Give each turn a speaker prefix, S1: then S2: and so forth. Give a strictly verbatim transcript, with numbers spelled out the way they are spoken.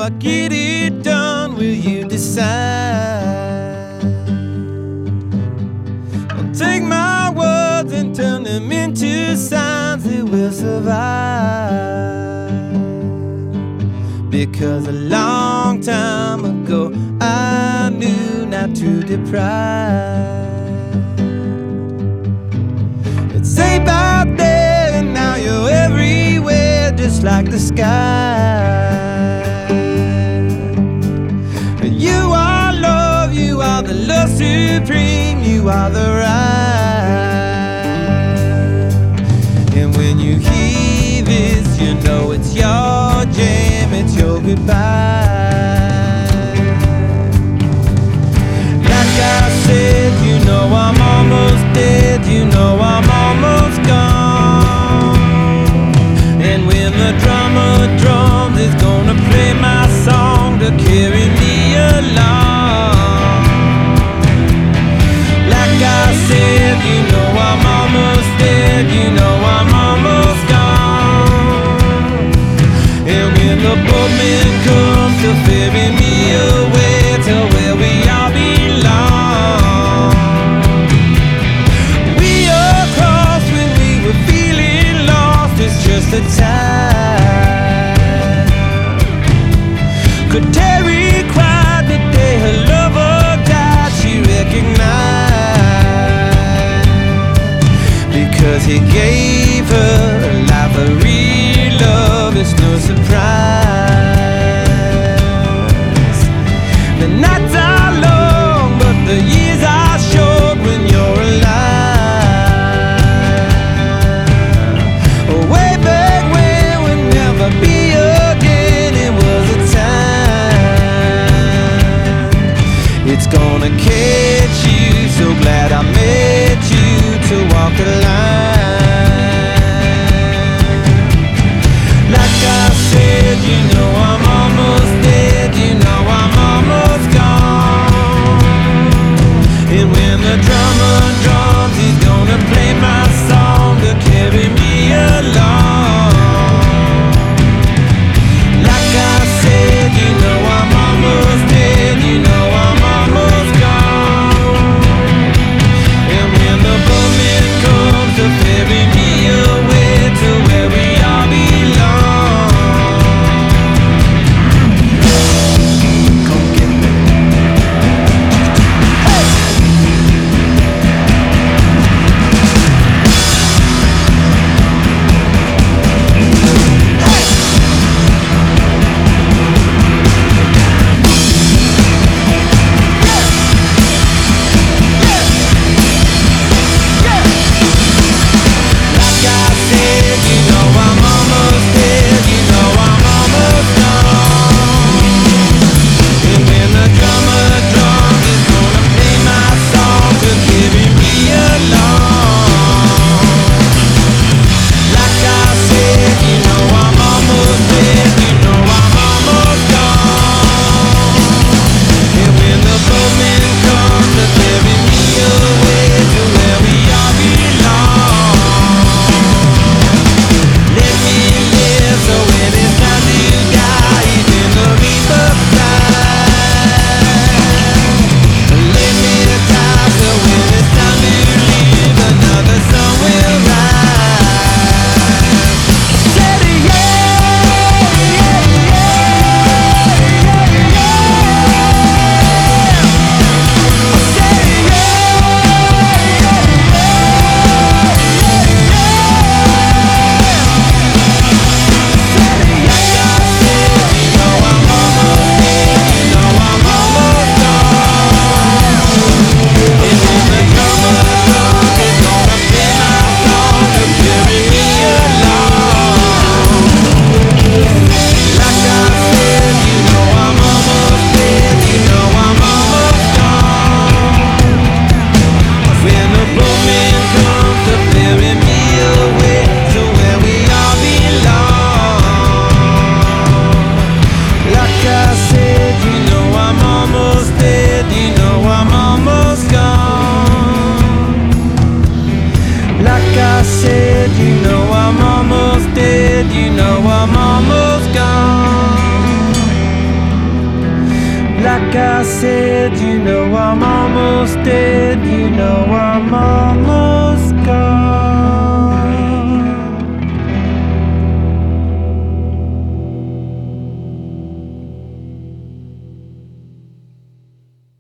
S1: I get it done, will you decide? And take my words and turn them into signs that will survive. Because a long time ago I knew not to deprive. It's safe out there and now you're everywhere, just like the sky. You are love, you are the love supreme, you are the right. And when you hear this, you know it's your jam, it's your goodbye. Like I said, you know I'm almost dead, you know I'm almost gone. And when the drummer drums is gonna play my song to carry me along. Like I said, you know I'm almost dead, you know I'm almost gone. And when the boatman comes to ferry me away to where we all belong, we all crossed when we were feeling lost. It's just a time. Could Terry cried the day her lover died, she recognized, because he gave her a life of real love. It's no surprise. The nights are long, but the years are short when you're alive. Way back when we'll never be again, it was a time. It's gonna catch you, so glad I met you to walk the line. Like I said, dead, you know I'm almost dead, you know I'm almost